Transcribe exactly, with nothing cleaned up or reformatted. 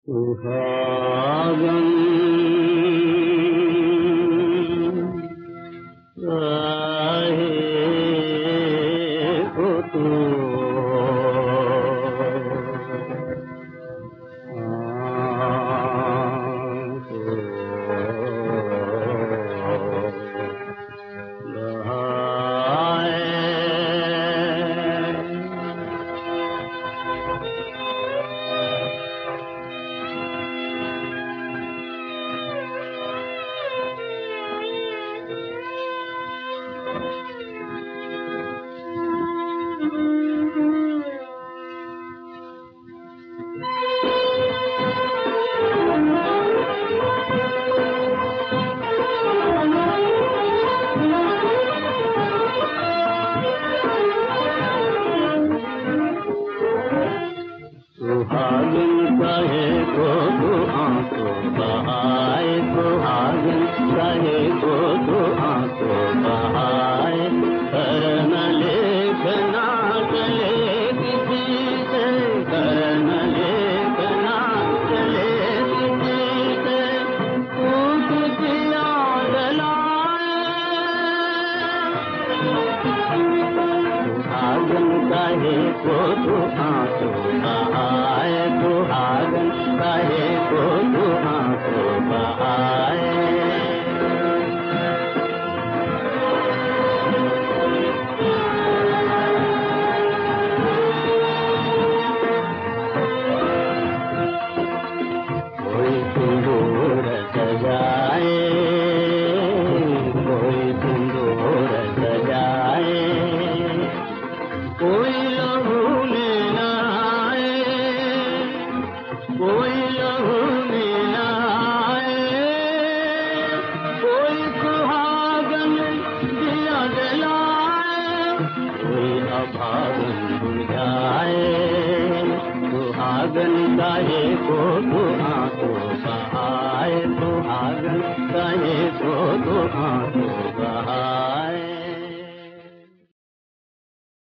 सुहागन राहे को तू सुहागन कहे को तू आंसू बहाए, सुहागन कहे को तू आंसू बहाए, करन लेखना चले किसी से, करन लेखना चले किसी से, कूट दिया जलाए। सुहागन कहे को तू आंसू बहाए, सुहागन कहे को तू आंसू बहाए। कोई सिंदूर सजाए, कोई सिंदूर सजाए, कोई लहू में नहाए, कोई लहू में नहाए, कोई सुहागन दिया जलाए, कोई अभागन बुझाए। सुहागन कहे को तू आंसू बहाए, सुहागन कहे को तू आंसू